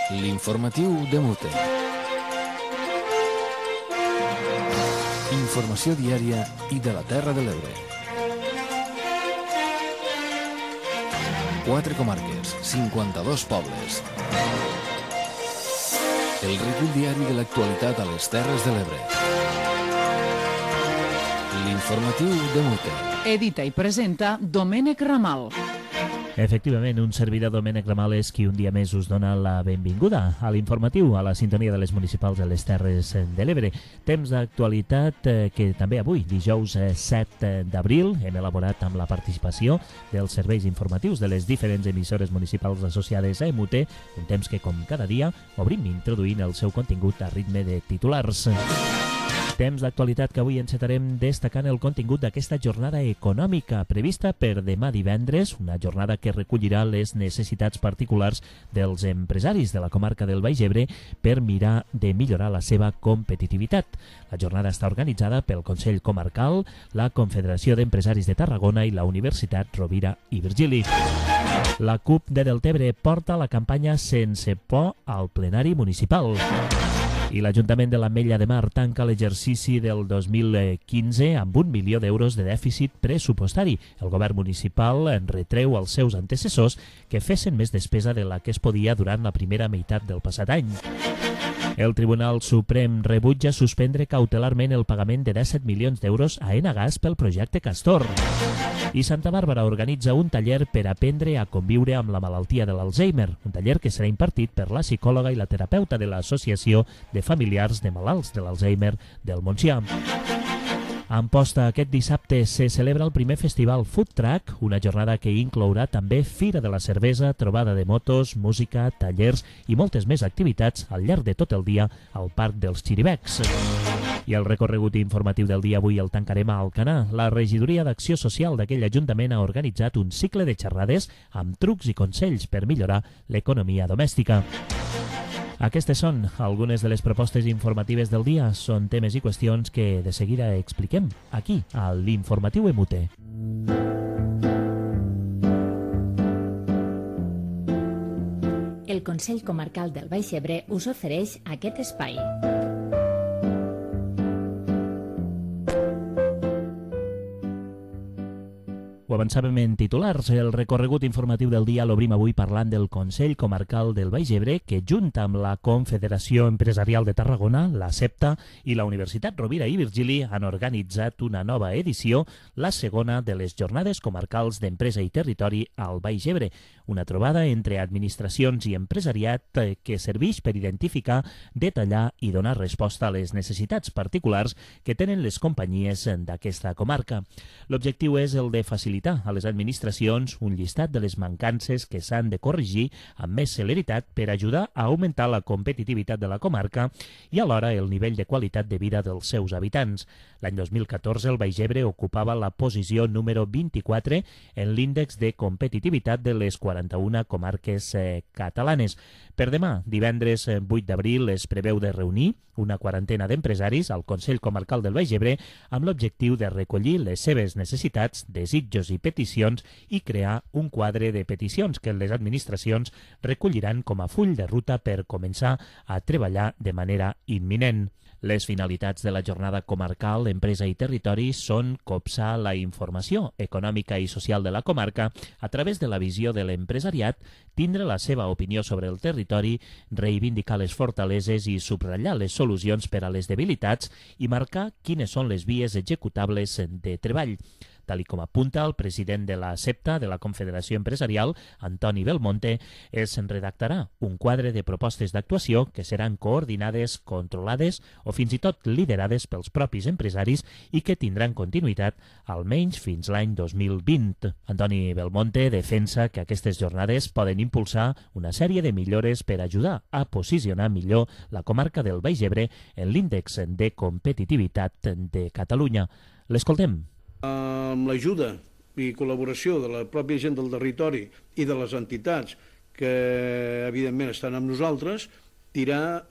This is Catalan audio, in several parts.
L'informatiu de Mute. Informació diària i de la Terra de l'Ebre. 4 comarques, 52 pobles. El recull diari de l'actualitat a les Terres de l'Ebre. L'informatiu de Mute. Edita i presenta Domènec Ramal. Efectivament, un servidor Domènec Ramal és qui un dia més us dona la benvinguda a l'informatiu, a la sintonia de les municipals de les Terres de l'Ebre. Temps d'actualitat que també avui, dijous 7 d'abril, hem elaborat amb la participació dels serveis informatius de les diferents emissores municipals associades a EMUTE, un temps que, com cada dia, obrim introduint el seu contingut a ritme de titulars. Temps d'actualitat que avui encetarem destacant el contingut d'aquesta jornada econòmica prevista per demà divendres, una jornada que recollirà les necessitats particulars dels empresaris de la comarca del Baix Ebre per mirar de millorar la seva competitivitat. La jornada està organitzada pel Consell Comarcal, la Confederació d'Empresaris de Tarragona i la Universitat Rovira i Virgili. La CUP de Deltebre porta la campanya Sense por al plenari municipal. I l'Ajuntament de l'Ametlla de Mar tanca l'exercici del 2015 amb 1 milió d'euros de dèficit pressupostari. El govern municipal en retreu als seus antecessors que fessin més despesa de la que es podia durant la primera meitat del passat any. El Tribunal Suprem rebutja suspendre cautelarment el pagament de 17 milions d'euros a Enagás pel projecte Castor. I Santa Bàrbara organitza un taller per aprendre a conviure amb la malaltia de l'Alzheimer, un taller que serà impartit per la psicòloga i la terapeuta de l'Associació de Familiars de Malalts de l'Alzheimer del Montsià. A Amposta, aquest dissabte se celebra el primer festival Food Truck, una jornada que inclourà també Fira de la Cervesa, trobada de motos, música, tallers i moltes més activitats al llarg de tot el dia al Parc dels Xiribecs. I el recorregut informatiu del dia avui el tancarem a Alcanar. La Regidoria d'Acció Social d'aquell ajuntament ha organitzat un cicle de xerrades amb trucs i consells per millorar l'economia domèstica. Aquestes són algunes de les propostes informatives del dia. Són temes i qüestions que de seguida expliquem aquí, a l'Informatiu EMUTE. El Consell Comarcal del Baix Ebre us ofereix aquest espai. Ho avançàvem en titulars. El recorregut informatiu del dia l'obrim avui parlant del Consell Comarcal del Baix Ebre, que junt amb la Confederació Empresarial de Tarragona, la CEPTA i la Universitat Rovira i Virgili han organitzat una nova edició, la segona de les Jornades Comarcals d'Empresa i Territori al Baix Ebre, una trobada entre administracions i empresariat que serveix per identificar, detallar i donar resposta a les necessitats particulars que tenen les companyies d'aquesta comarca. L'objectiu és el de facilitar a les administracions un llistat de les mancances que s'han de corregir amb més celeritat per ajudar a augmentar la competitivitat de la comarca i alhora el nivell de qualitat de vida dels seus habitants. L'any 2014 el Baix Ebre ocupava la posició número 24 en l'índex de competitivitat de les 41 comarques catalanes. Per demà, divendres 8 d'abril, es preveu de reunir una quarantena d'empresaris al Consell Comarcal del Baix Ebre amb l'objectiu de recollir les seves necessitats, desitjos i peticions i crear un quadre de peticions que les administracions recolliran com a full de ruta per començar a treballar de manera imminent. Les finalitats de la jornada comarcal Empresa i Territori són copsar la informació econòmica i social de la comarca a través de la visió de l'empresariat, tindre la seva opinió sobre el territori, reivindicar les fortaleses i subratllar les solucions per a les debilitats i marcar quines són les vies executables de treball. Tal com apunta el president de la CEPTA, de la Confederació Empresarial, Antoni Belmonte, es redactarà un quadre de propostes d'actuació que seran coordinades, controlades o fins i tot liderades pels propis empresaris i que tindran continuïtat almenys fins l'any 2020. Antoni Belmonte defensa que aquestes jornades poden impulsar una sèrie de millores per ajudar a posicionar millor la comarca del Baix Ebre en l'índex de competitivitat de Catalunya. L'escoltem. Amb l'ajuda i col·laboració de la pròpia gent del territori i de les entitats que evidentment estan amb nosaltres, tirar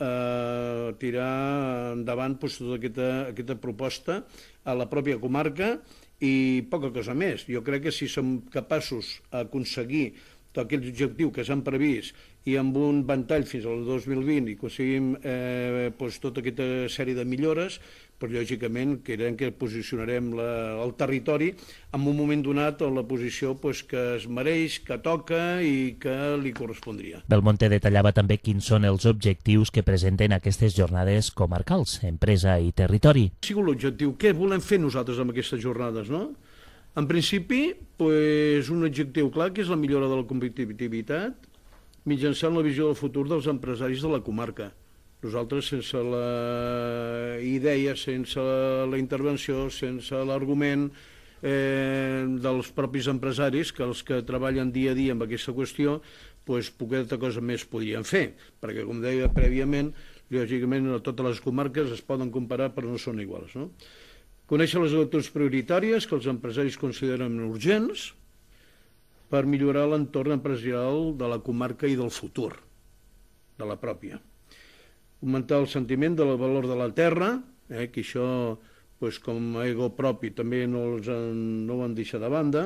endavant tota aquesta proposta a la pròpia comarca i poca cosa més. Jo crec que si som capaços d'aconseguir tots aquells objectius que s'han previst i amb un ventall fins al 2020 i aconseguim tota aquesta sèrie de millores, però lògicament creiem que posicionarem el territori en un moment donat en la posició que es mereix, que toca i que li correspondria. Belmonte detallava també quins són els objectius que presenten aquestes jornades comarcals, empresa i territori. Ha sigut l'objectiu. Què volem fer nosaltres amb aquestes jornades, no? En principi, un objectiu clar, que és la millora de la competitivitat mitjançant la visió del futur dels empresaris de la comarca. Nosaltres, sense la idea, sense la intervenció, sense l'argument dels propis empresaris, que els que treballen dia a dia amb aquesta qüestió, poqueta cosa més podrien fer, perquè, com deia prèviament, lògicament totes les comarques es poden comparar però no són iguals, no? Conèixer les actituds prioritàries que els empresaris consideren urgents per millorar l'entorn empresarial de la comarca i del futur, de la pròpia. Augmentar el sentiment del valor de la terra, que això, com a ego propi, també no ho han deixat de banda,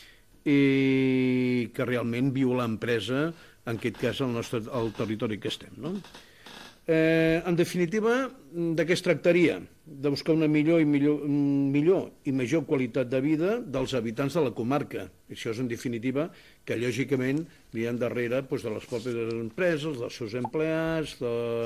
i que realment viu l'empresa, en aquest cas al territori que estem, no? En definitiva, de què es tractaria? De buscar una millor i major qualitat de vida dels habitants de la comarca. Això és, en definitiva, que lògicament hi ha darrere de les pròpies empreses, dels seus empleats,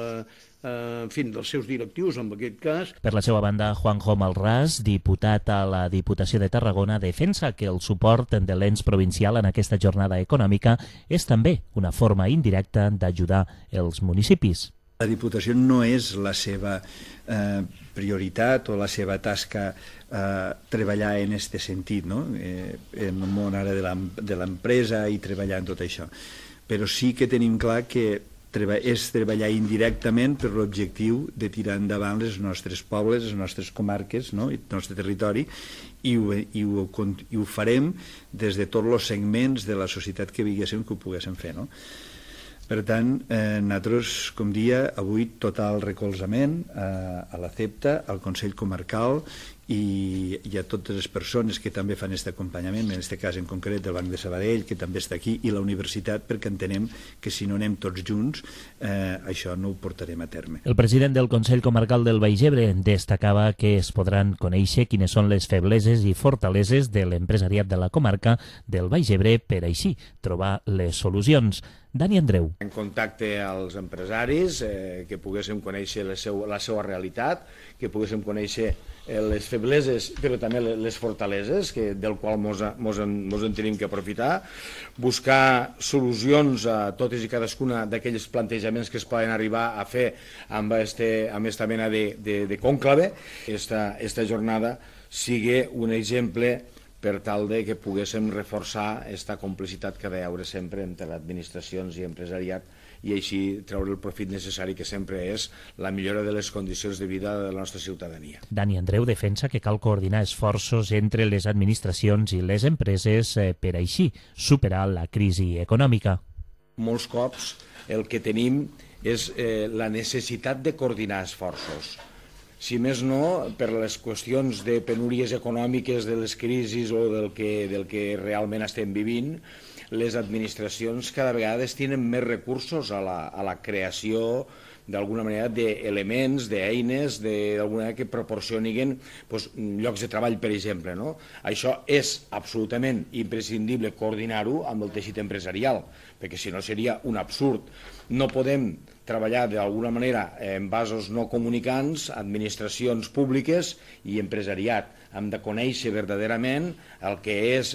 dels seus directius, en aquest cas. Per la seva banda, Juanjo Malràs, diputat a la Diputació de Tarragona, defensa que el suport de l'ens provincial en aquesta jornada econòmica és també una forma indirecta d'ajudar els municipis. La Diputació no és la seva prioritat o la seva tasca treballar en aquest sentit, no? En el món ara de l'empresa i treballar en tot això. Però sí que tenim clar que és treballar indirectament per l'objectiu de tirar endavant els nostres pobles, les nostres comarques, no? I el nostre territori, i ho farem des de tots els segments de la societat que ho poguéssim fer, no? Per tant, nosaltres, com dia, avui total recolzament a l'ACEPTA, al Consell Comarcal i a totes les persones que també fan aquest acompanyament, en aquest cas en concret del Banc de Sabadell, que també està aquí, i la universitat, perquè entenem que si no anem tots junts, això no ho portarem a terme. El president del Consell Comarcal del Baix Ebre destacava que es podran conèixer quines són les febleses i fortaleses de l'empresariat de la comarca del Baix Ebre per així trobar les solucions. Dani Andreu. En contacte als empresaris, que poguéssim conèixer la seva realitat, que poguéssim conèixer les febleses, però també les fortaleses, del qual mos en tenim que aprofitar, buscar solucions a totes i cadascuna d'aquells plantejaments que es poden arribar a fer amb aquesta mena de cònclave. Esta jornada sigui un exemple per tal que poguéssim reforçar aquesta complicitat que ha d'haver sempre entre administracions i empresariat i així treure el profit necessari que sempre és la millora de les condicions de vida de la nostra ciutadania. Dani Andreu defensa que cal coordinar esforços entre les administracions i les empreses per així superar la crisi econòmica. Molts cops el que tenim és la necessitat de coordinar esforços. Si més no, per les qüestions de penúries econòmiques, de les crisis o del que realment estem vivint, les administracions cada vegada destinen més recursos a la creació d'alguna manera d'elements, d'eines, d'alguna manera que proporcionin llocs de treball, per exemple. Això és absolutament imprescindible coordinar-ho amb el teixit empresarial, perquè si no seria un absurd. No podem treballar d'alguna manera en vasos no comunicants, administracions públiques i empresariat. Hem de conèixer verdaderament el que és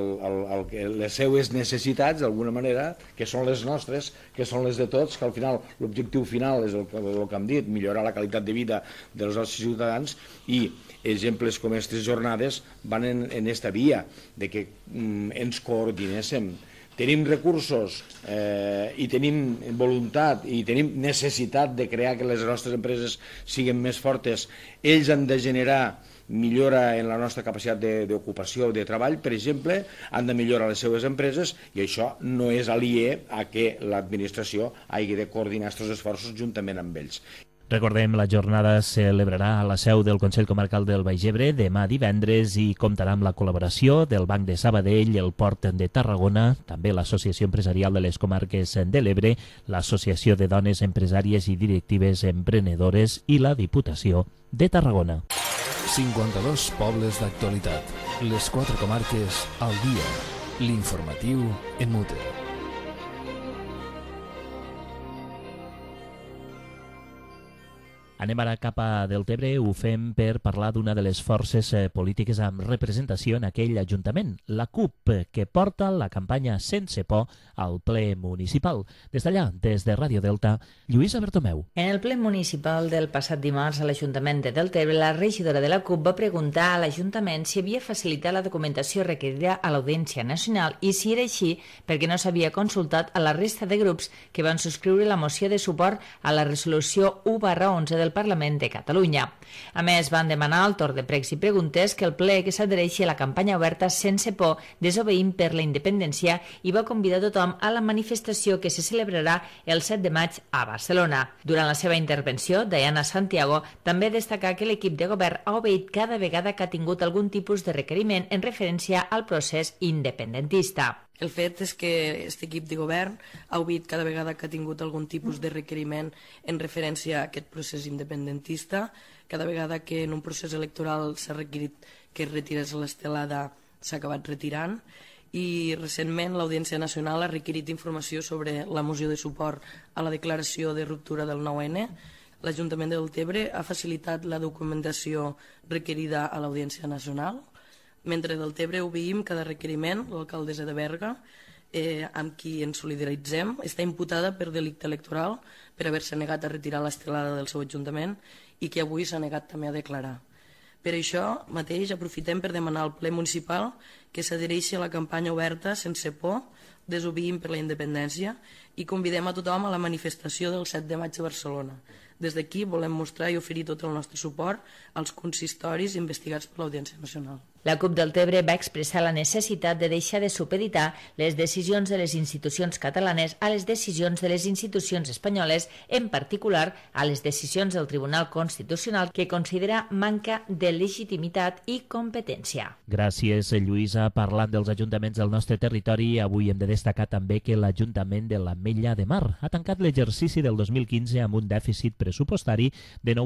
les seues necessitats, d'alguna manera, que són les nostres, que són les de tots, que al final l'objectiu final és el que hem dit, millorar la qualitat de vida dels nostres ciutadans, i exemples com aquestes jornades van en aquesta via, de que ens coordinéssim. Tenim recursos i tenim voluntat i tenim necessitat de crear que les nostres empreses siguin més fortes. Ells han de generar millora en la nostra capacitat d'ocupació o de treball, per exemple, han de millorar les seves empreses i això no és aliè a que l'administració hagi de coordinar aquests esforços juntament amb ells. Recordem, la jornada es celebrarà a la seu del Consell Comarcal del Baix Ebre demà divendres i comptarà amb la col·laboració del Banc de Sabadell, el Port de Tarragona, també l'Associació Empresarial de les Comarques de l'Ebre, l'Associació de Dones Empresàries i Directives Emprenedores i la Diputació de Tarragona. 52 pobles d'actualitat. Les 4 comarques al dia. L'informatiu en Mute. Anem ara cap a Deltebre, ho fem per parlar d'una de les forces polítiques amb representació en aquell ajuntament, la CUP, que porta la campanya Sense por al ple municipal. Des d'allà, des de Ràdio Delta, Lluïsa Bertomeu. En el ple municipal del passat dimarts a l'Ajuntament de Deltebre, la regidora de la CUP va preguntar a l'Ajuntament si havia facilitat la documentació requerida a l'Audiència Nacional i si era així perquè no s'havia consultat a la resta de grups que van subscriure la moció de suport a la resolució 1/11 del Parlament de Catalunya. A més, van demanar al torn de pregs i preguntes que el ple que s'adhereixi a la campanya oberta Sense por, desobeïm per la independència i va convidar tothom a la manifestació que se celebrarà el 7 de maig a Barcelona. Durant la seva intervenció, Diana Santiago també destacà que l'equip de govern ha obeït cada vegada que ha tingut algun tipus de requeriment en referència al procés independentista. El fet és que aquest equip de govern ha obeït cada vegada que ha tingut algun tipus de requeriment en referència a aquest procés independentista, cada vegada que en un procés electoral s'ha requerit que es retirés l'estelada s'ha acabat retirant i recentment l'Audiència Nacional ha requerit informació sobre la moció de suport a la declaració de ruptura del 9N. L'Ajuntament de Deltebre ha facilitat la documentació requerida a l'Audiència Nacional. Mentre Deltebre obeïm cada requeriment, l'alcaldessa de Berga, amb qui ens solidaritzem, està imputada per delicte electoral per haver-se negat a retirar l'estelada del seu ajuntament i que avui s'ha negat també a declarar. Per això mateix aprofitem per demanar al ple municipal que s'adhereixi a la campanya oberta Sense por, desobeïm per la independència i convidem a tothom a la manifestació del 7 de maig a Barcelona. Des d'aquí volem mostrar i oferir tot el nostre suport als consistoris investigats per l'Audiència Nacional. La CUP Deltebre va expressar la necessitat de deixar de supeditar les decisions de les institucions catalanes a les decisions de les institucions espanyoles, en particular a les decisions del Tribunal Constitucional, que considera manca de legitimitat i competència. Gràcies, Lluïsa. Parlant dels ajuntaments del nostre territori, avui hem de destacar també que l'Ajuntament de l'Ametlla de Mar ha tancat l'exercici del 2015 amb un dèficit pressupostari de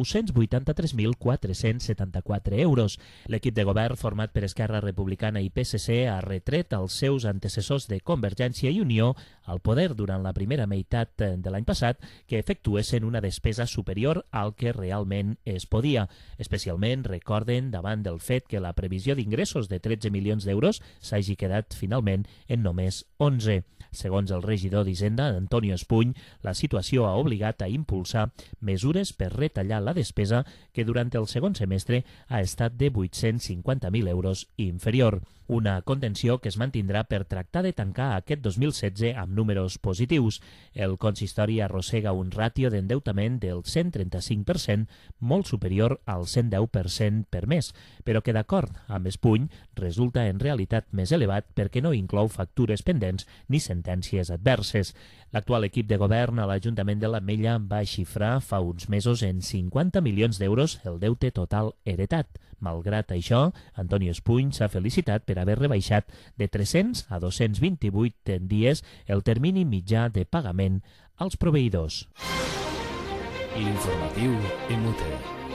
983.474 euros. L'equip de govern, format per Esquerra Republicana i PSC, ha retret als seus antecessors de Convergència i Unió al poder durant la primera meitat de l'any passat que efectuessin una despesa superior al que realment es podia. Especialment recorden davant del fet que la previsió d'ingressos de 13 milions d'euros s'hagi quedat finalment en només 11. Segons el regidor d'Hisenda, Antonio Espuny, la situació ha obligat a impulsar mesures per retallar la despesa que durant el segon semestre ha estat de 850.000 euros inferior. Una contenció que es mantindrà per tractar de tancar aquest 2016 amb números positius. El consistori arrossega un ràtio d'endeutament del 135%, molt superior al 110% per mes, però que d'acord amb Espuny resulta en realitat més elevat perquè no inclou factures pendents ni sentències adverses. L'actual equip de govern a l'Ajuntament de l'Ametlla va xifrar fa uns mesos en 50 milions d'euros el deute total heretat. Malgrat això, Antonio Espuny s'ha felicitat per haver rebaixat de 300 a 228 dies el termini mitjà de pagament als proveïdors. L'informatiu en Mute.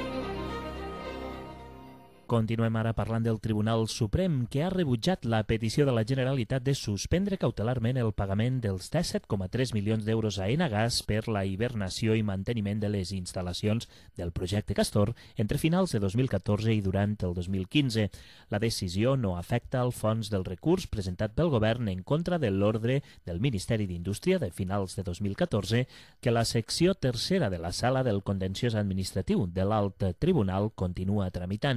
Continuem ara parlant del Tribunal Suprem, que ha rebutjat la petició de la Generalitat de suspendre cautelarment el pagament dels 17,3 milions d'euros a Enagás per la hibernació i manteniment de les instal·lacions del projecte Castor entre finals de 2014 i durant el 2015. La decisió no afecta el fons del recurs presentat pel govern en contra de l'ordre del Ministeri d'Indústria de finals de 2014 que la secció tercera de la Sala del Contenciós Administratiu de l'Alt Tribunal continua tramitant.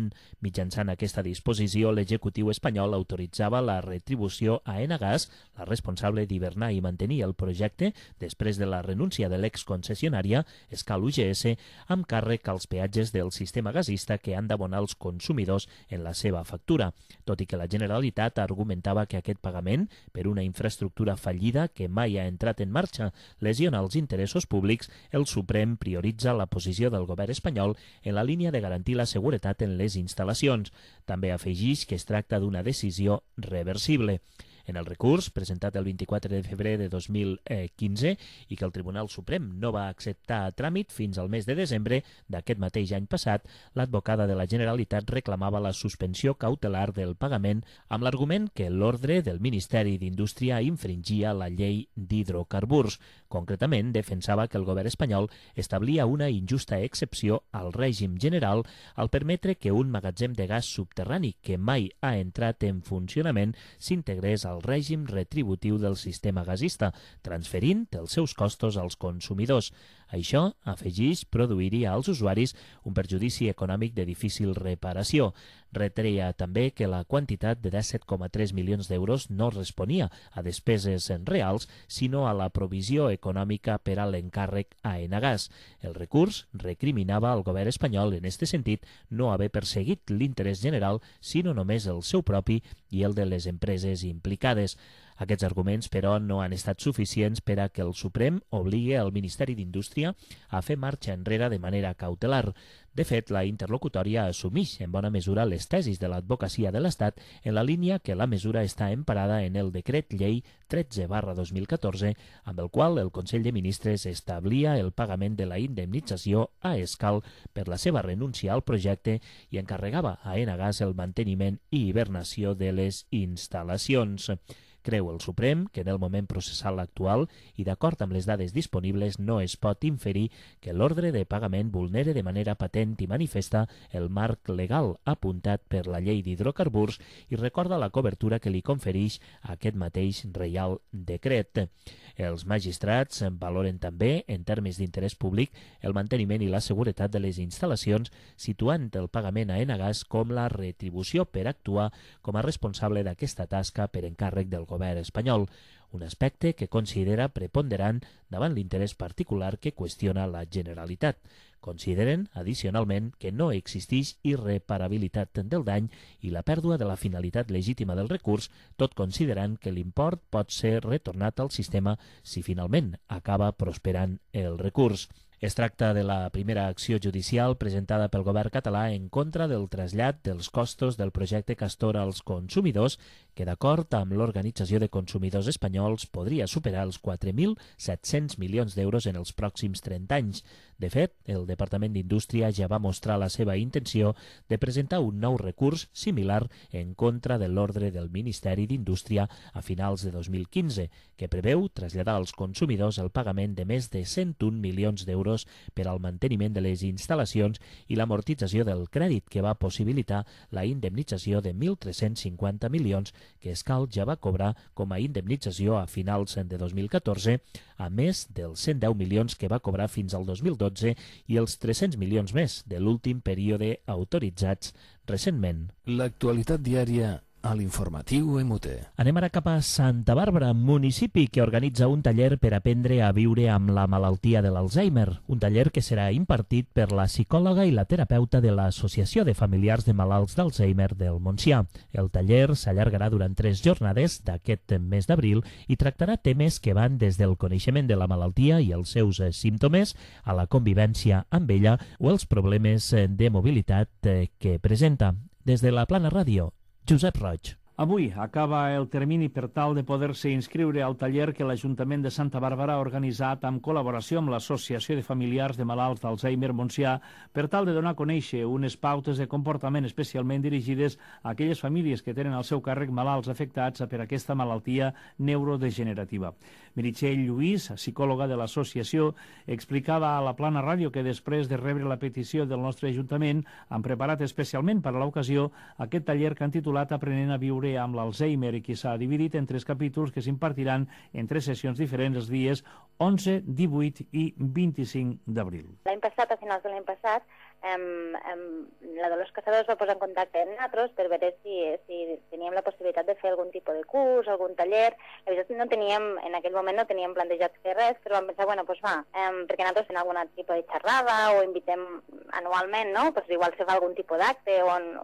Mitjançant aquesta disposició, l'executiu espanyol autoritzava la retribució a Enagás, la responsable d'hivernar i mantenir el projecte després de la renúncia de l'exconcessionària Escal UGS, amb càrrec als peatges del sistema gasista que han d'abonar els consumidors en la seva factura, tot i que la Generalitat argumentava que aquest pagament, per una infraestructura fallida que mai ha entrat en marxa, lesiona els interessos públics, el Suprem prioritza la posició del govern espanyol en la línia de garantir la seguretat en les instal·lacions. També afegeix que es tracta d'una decisió reversible. En el recurs, presentat el 24 de febrer de 2015 i que el Tribunal Suprem no va acceptar a tràmit fins al mes de desembre d'aquest mateix any passat, l'advocada de la Generalitat reclamava la suspensió cautelar del pagament amb l'argument que l'ordre del Ministeri d'Indústria infringia la llei d'hidrocarburs. Concretament, defensava que el govern espanyol establia una injusta excepció al règim general al permetre que un magatzem de gas subterrani que mai ha entrat en funcionament s'integrés al règim retributiu del sistema gasista, transferint els seus costos als consumidors. Això, afegeix, produiria als usuaris un perjudici econòmic de difícil reparació. Retreia també que la quantitat de 17,3 milions d'euros no responia a despeses reals, sinó a la provisió econòmica per a l'encàrrec a Enagás. El recurs recriminava al govern espanyol, en aquest sentit, no haver perseguit l'interès general, sinó només el seu propi i el de les empreses implicades. Aquests arguments, però, no han estat suficients per a que el Suprem obligui al Ministeri d'Indústria a fer marxa enrere de manera cautelar. De fet, la interlocutòria assumeix en bona mesura les tesis de l'advocacia de l'Estat en la línia que la mesura està emparada en el decret llei 13/2014, amb el qual el Consell de Ministres establia el pagament de la indemnització a Escal per la seva renúncia al projecte i encarregava a Enagás el manteniment i hibernació de les instal·lacions. Creu el Suprem que en el moment processal actual i d'acord amb les dades disponibles no es pot inferir que l'ordre de pagament vulnere de manera patent i manifesta el marc legal apuntat per la llei d'hidrocarburs i recorda la cobertura que li confereix aquest mateix Reial Decret. Els magistrats valoren també, en termes d'interès públic, el manteniment i la seguretat de les instal·lacions, situant el pagament a Enagás com la retribució per actuar com a responsable d'aquesta tasca per encàrrec del govern espanyol, un aspecte que considera preponderant davant l'interès particular que qüestiona la Generalitat. Consideren, addicionalment, que no existeix irreparabilitat del dany i la pèrdua de la finalitat legítima del recurs, tot considerant que l'import pot ser retornat al sistema si finalment acaba prosperant el recurs. Es tracta de la primera acció judicial presentada pel govern català en contra del trasllat dels costos del projecte Castor als consumidors, que d'acord amb l'Organització de Consumidors Espanyols podria superar els 4.700 milions d'euros en els pròxims 30 anys. De fet, el Departament d'Indústria ja va mostrar la seva intenció de presentar un nou recurs similar en contra de l'ordre del Ministeri d'Indústria a finals de 2015, que preveu traslladar als consumidors el pagament de més de 101 milions d'euros per al manteniment de les instal·lacions i l'amortització del crèdit que va possibilitar la indemnització de 1.350 milions que Escal ja va cobrar com a indemnització a finals de 2014, a més dels 110 milions que va cobrar fins al 2012 i els 300 milions més de l'últim període autoritzats recentment. L'actualitat diària a l'informatiu MUT. Anem ara cap a Santa Bàrbara, municipi que organitza un taller per aprendre a viure amb la malaltia de l'Alzheimer, un taller que serà impartit per la psicòloga i la terapeuta de l'Associació de Familiars de Malalts d'Alzheimer del Montsià. El taller s'allargarà durant 3 jornades d'aquest mes d'abril i tractarà temes que van des del coneixement de la malaltia i els seus símptomes a la convivència amb ella o els problemes de mobilitat que presenta. Des de la Plana Ràdio, Josep Roig. Avui acaba el termini per tal de poder-se inscriure al taller que l'Ajuntament de Santa Bàrbara ha organitzat amb col·laboració amb l'Associació de Familiars de Malalts d'Alzheimer Montsià per tal de donar a conèixer unes pautes de comportament especialment dirigides a aquelles famílies que tenen al seu càrrec malalts afectats per aquesta malaltia neurodegenerativa. Meritxell Lluís, psicòloga de l'associació, explicava a la Plana Ràdio que després de rebre la petició del nostre Ajuntament han preparat especialment per a l'ocasió aquest taller que han titulat Aprenent a viure amb l'Alzheimer i que s'ha dividit en 3 capítols que s'impartiran en 3 sessions diferents els dies 11, 18 i 25 d'abril. L'any passat, a finals de l'any passat, la Dolors Casado es va posar en contacte amb nosaltres per veure si teníem la possibilitat de fer algun tipus de curs, algun taller. La veritat no teníem, en aquell moment no teníem plantejat fer res, però vam pensar, bueno, doncs va, perquè nosaltres fem algun tipus de xerrada o invitem anualment, no? Pues igual se fa algun tipus d'acte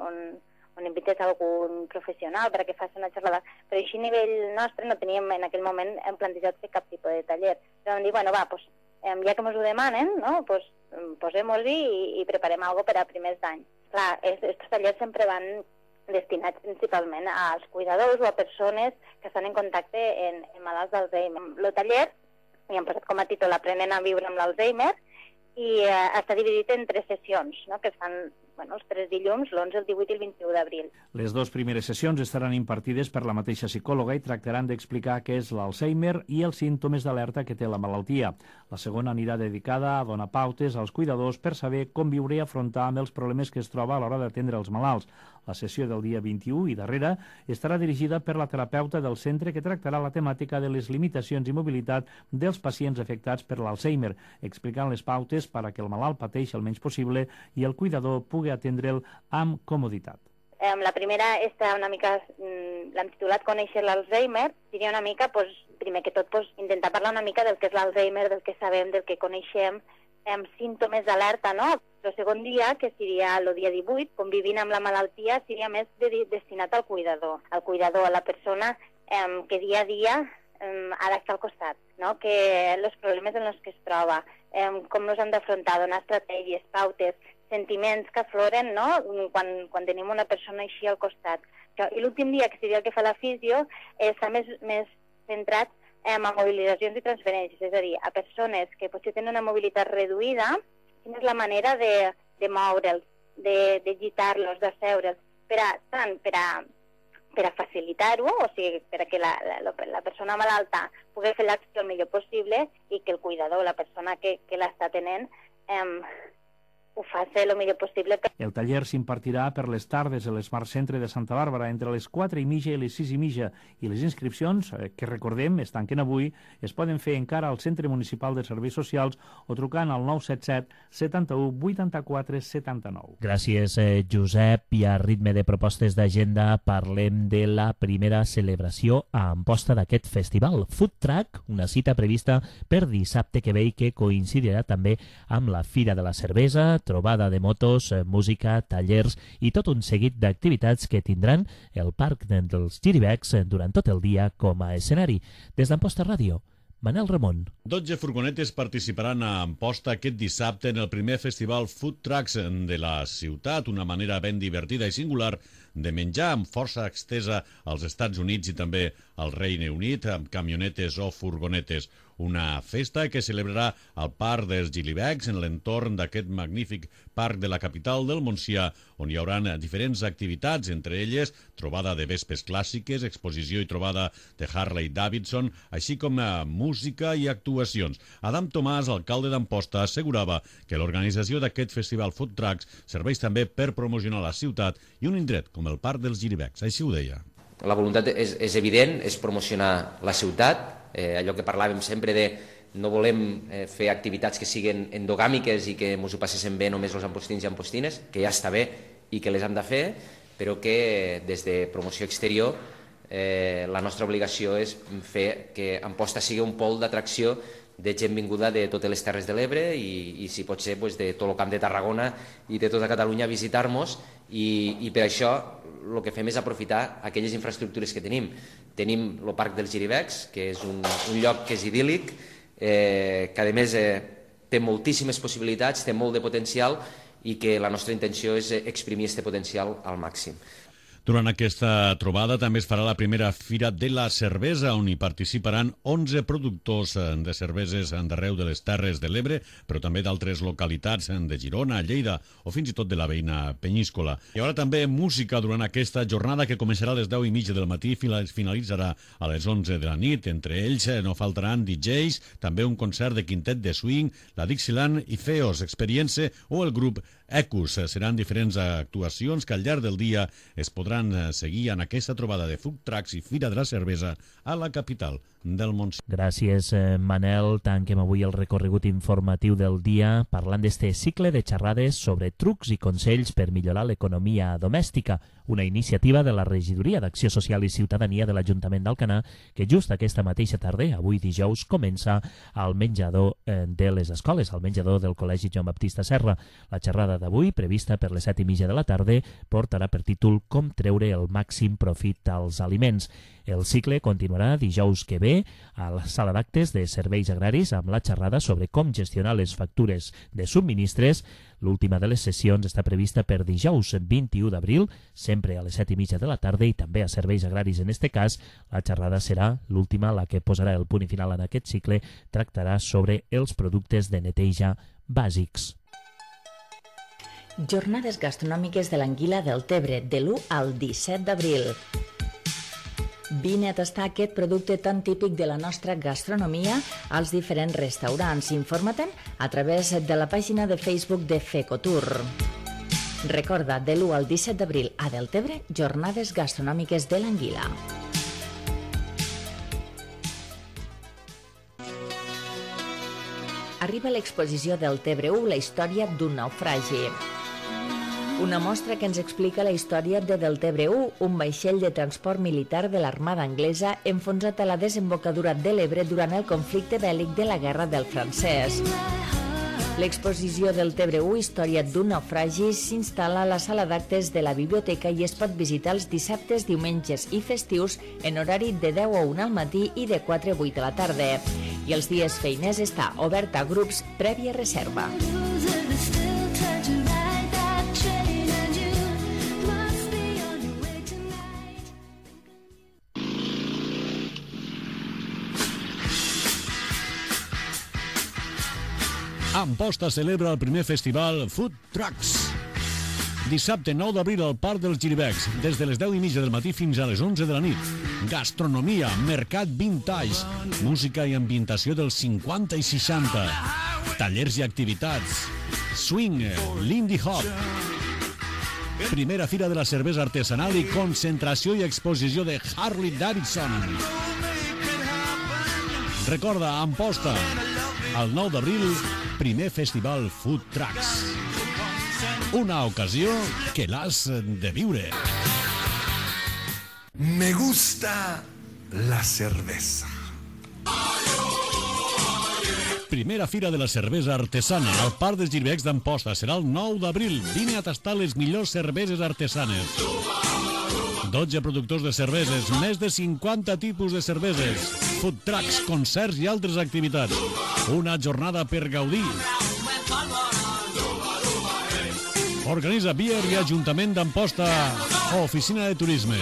on invites algun professional perquè faci una xerrada, però així a nivell nostre no teníem en aquell moment plantejat fer cap tipus de taller. Però vam dir, bueno, va, pues, ja que ens ho demanen, no? Pues, posem-nos-hi i preparem alguna cosa per a primers d'any. Clar, aquests tallers sempre van destinats principalment als cuidadors o a persones que estan en contacte en malalts d'Alzheimer. El taller, i hem posat com a títol Aprenent a viure amb l'Alzheimer, i està dividit en 3 sessions, no? Que es fan els 3 dilluns, l'11, el 18 i el 21 d'abril. Les 2 primeres sessions estaran impartides per la mateixa psicòloga i tractaran d'explicar què és l'Alzheimer i els símptomes d'alerta que té la malaltia. La segona anirà dedicada a donar pautes als cuidadors per saber com viure i afrontar amb els problemes que es troba a l'hora d'atendre els malalts. La sessió del dia 21 i darrera estarà dirigida per la terapeuta del centre que tractarà la temàtica de les limitacions i mobilitat dels pacients afectats per l'Alzheimer, explicant les pautes per a que el malalt pateixi el menys possible i el cuidador pugui atendre'l amb comoditat. La primera està una mica, l'hem titulat Conèixer l'Alzheimer, seria una mica, primer que tot, intentar parlar una mica del que és l'Alzheimer, del que sabem, del que coneixem, símptomes d'alerta, no? El segon dia, que seria el dia 18, convivint amb la malaltia, seria més destinat al cuidador, a la persona que dia a dia ha d'estar al costat, no? Que els problemes en els que es troba, com nos hem d'afrontar, donar estratègies, pautes, sentiments que afloren, no? Quan tenim una persona així al costat. I l'últim dia, que seria el que fa la fisio, està més centrat a mobilitzacions i transferències, és a dir, a persones que potser tenen una mobilitat reduïda, quina és la manera de moure'ls, de gitar-los, d'asseure'ls, tant per a facilitar-ho, o sigui, per a que la persona malalta pugui fer l'acció el millor possible i que el cuidador, la persona que l'està tenint, ho faci el millor possible. El taller s'impartirà per les tardes a l'Smart Centre de Santa Bàrbara entre les 4:30 i les 6:30 i les inscripcions, que recordem, es tanquen avui, es poden fer encara al Centre Municipal de Serveis Socials o trucant al 977 71 84 79. Gràcies, Josep. I a ritme de propostes d'agenda parlem de la primera celebració a Amposta d'aquest festival. Food Truck, una cita prevista per dissabte que ve i que coincidirà també amb la Fira de la Cervesa, trobada de motos, música, tallers i tot un seguit d'activitats que tindran el Parc dels Giribecs durant tot el dia com a escenari. Des d'Amposta Ràdio, Manel Ramon. 12 furgonetes participaran a Amposta aquest dissabte en el primer festival Food Trucks de la ciutat, una manera ben divertida i singular de menjar amb força extesa als Estats Units i també al Regne Unit, amb camionetes o furgonetes. Una festa que celebrarà al Parc dels Giribecs en l'entorn d'aquest magnífic parc de la capital del Montsià, on hi haurà diferents activitats, entre elles trobada de vespes clàssiques, exposició i trobada de Harley Davidson, així com música i actuacions. Adam Tomàs, alcalde d'Amposta, assegurava que l'organització d'aquest festival Food Trucks serveix també per promocionar la ciutat i un indret com el Parc dels Giribecs. Així ho deia. La voluntat és evident, és promocionar la ciutat, allò que parlàvem sempre de no volem fer activitats que siguin endogàmiques i que ens ho passéssim bé només els ampostins i ampostines, que ja està bé i que les hem de fer, però que des de promoció exterior la nostra obligació és fer que Amposta sigui un pol d'atracció de gent vinguda de totes les Terres de l'Ebre i si pot ser de tot el Camp de Tarragona i de tota Catalunya a visitar-nos i per això el que fem és aprofitar aquelles infraestructures que tenim. Tenim el Parc dels Giribecs, que és un lloc que és idíl·lic, que a més té moltíssimes possibilitats, té molt de potencial i que la nostra intenció és exprimir aquest potencial al màxim. Durant aquesta trobada també es farà la primera Fira de la Cervesa, on hi participaran 11 productors de cerveses d'arreu de les Terres de l'Ebre, però també d'altres localitats de Girona, Lleida o fins i tot de la veïna Penyíscola. I ara també música durant aquesta jornada que començarà a les 10:30 del matí i finalitzarà a les 11 de la nit. Entre ells no faltaran DJs, també un concert de quintet de swing, la Dixieland i Feos Experience o el grup Ecus. Seran diferents actuacions que al llarg del dia es podran seguir en aquesta trobada de food trucks i Fira de la Cervesa a la capital del Montsià. Gràcies, Manel. Tanquem avui el recorregut informatiu del dia parlant d'este cicle de xerrades sobre trucs i consells per millorar l'economia domèstica, una iniciativa de la Regidoria d'Acció Social i Ciutadania de l'Ajuntament d'Alcanar que just aquesta mateixa tarda, avui dijous, comença al menjador de les escoles, al menjador del Col·legi Joan Baptista Serra. La xerrada d'avui, prevista per les 7:30 de la tarda, portarà per títol Com treure el màxim profit als aliments. El cicle continuarà dijous que ve a la sala d'actes de serveis agraris amb la xerrada sobre com gestionar les factures de subministres. L'última de les sessions està prevista per dijous 21 d'abril, sempre a les 7:30 de la tarda i també a serveis agraris. En este cas, la xerrada serà l'última, la que posarà el punt final en aquest cicle, tractarà sobre els productes de neteja bàsics. Jornades gastronòmiques de l'Anguila del Tebre, de l'1 al 17 d'abril. Vine a tastar aquest producte tan típic de la nostra gastronomia als diferents restaurants. Informa-te'n a través de la pàgina de Facebook de Fecotur. Recorda, de l'1 al 17 d'abril a Deltebre, Jornades gastronòmiques de l'Anguila. Arriba l'exposició Deltebre 1, la història d'un naufragi. Una mostra que ens explica la història de Deltebre 1, un vaixell de transport militar de l'Armada anglesa enfonsat a la desembocadura de l'Ebre durant el conflicte bèl·lic de la Guerra del Francès. L'exposició Deltebre 1, història d'un naufragi, s'instal·la a la sala d'actes de la biblioteca i es pot visitar els dissabtes, diumenges i festius en horari de 10 a 1 al matí i de 4 a 8 a la tarda. I els dies feiners està obert a grups prèvia reserva. Amposta celebra el primer festival Food Trucks. Dissabte 9 d'abril al Parc dels Giribecs, des de les 10:30 del matí fins a les 11 de la nit. Gastronomia, mercat vintage, música i ambientació dels 50 i 60, tallers i activitats, swing, lindy hop, primera fira de la cervesa artesanal i concentració i exposició de Harley Davidson. Recorda, Amposta, el 9 d'abril, primer festival Food Trucks. Una ocasió que l'has de viure. Me gusta la cerveza. Primera fira de la cervesa artesana al Parc dels Giribecs d'Amposta. Serà el 9 d'abril. Vine a tastar les millors cerveses artesanes. 12 productors de cerveses, més de 50 tipus de cerveses, food trucks, concerts i altres activitats. Una jornada per gaudir. Organitza Bier i Ajuntament d'Amposta, Oficina de Turisme.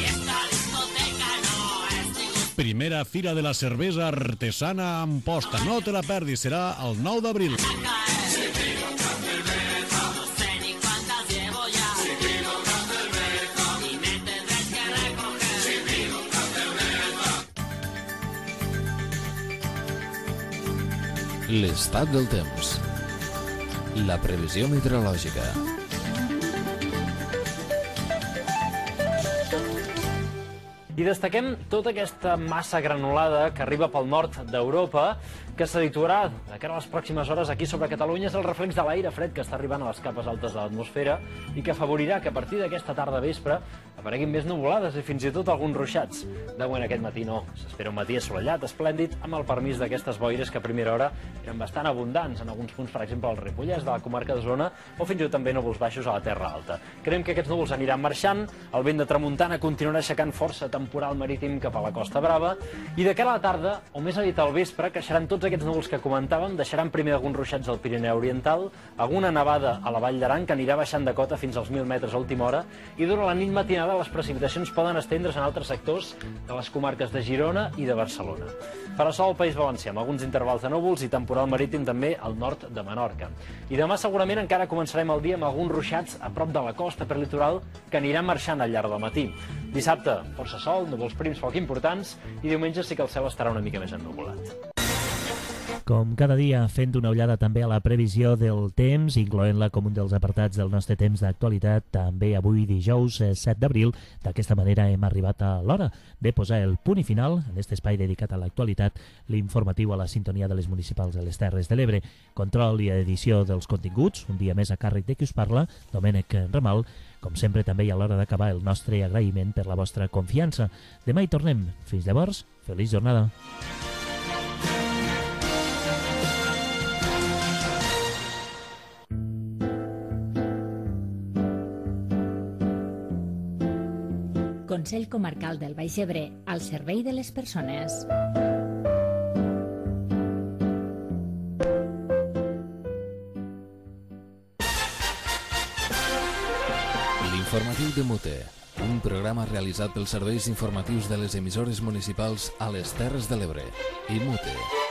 Primera fira de la cervesa artesana a Amposta. No te la perdis, serà el 9 d'abril. L'estat del temps. La previsió meteorològica. I destaquem tota aquesta massa granulada que arriba pel nord d'Europa, que se situarà de cara a les pròximes hores aquí sobre Catalunya. És el reflex de l'aire fred que està arribant a les capes altes de l'atmosfera i que afavorirà que a partir d'aquesta tarda vespre apareguin més nuvolades i fins i tot alguns ruixats. De moment aquest matí no. S'espera un matí assolellat, esplèndid, amb el permís d'aquestes boires que a primera hora eren bastant abundants en alguns punts, per exemple, al Ripollès, de la comarca d'Osona, o fins i tot també núvols baixos a la Terra Alta. Creiem que aquests núvols aniran marxant, el vent de tramuntana continuarà aixecant força temporal marítim cap a la Costa Brava, i de cara a la tarda, o més aviat al vespre, creixeran tots aquests núvols que comentàvem, deixaran primer alguns ruixats al Pirineu Oriental, alguna nevada a la Vall d'Aran, que anirà baixant de cota fins als 1.000 metres a última hora, i durant la nit matinada les precipitacions poden estendre's en altres sectors de les comarques de Girona i de Barcelona. Farà sol al País Valencià, amb alguns intervals de núvols i temporal marítim també al nord de Menorca. I demà segurament encara començarem el dia amb alguns ruixats a prop de la costa per litoral que aniran marxant al llarg del matí. Dissabte, força sol, núvols prims poc importants, i diumenge sí que el cel estarà una mica més ennuvolat. Com cada dia, fent una ullada també a la previsió del temps, incloent-la com un dels apartats del nostre temps d'actualitat, també avui dijous 7 d'abril. D'aquesta manera hem arribat a l'hora de posar el punt i final en aquest espai dedicat a l'actualitat, l'informatiu a la sintonia de les municipals de les Terres de l'Ebre. Control i edició dels continguts, un dia més a càrrec de qui us parla, Domènec Ramal. Com sempre, també hi ha l'hora d'acabar el nostre agraïment per la vostra confiança. Demà hi tornem. Fins llavors, feliç jornada. Consell Comarcal del Baix Ebre, al servei de les persones. L'informatiu de Mute, un programa realitzat pels serveis informatius de les emissores municipals a les Terres de l'Ebre i Mute.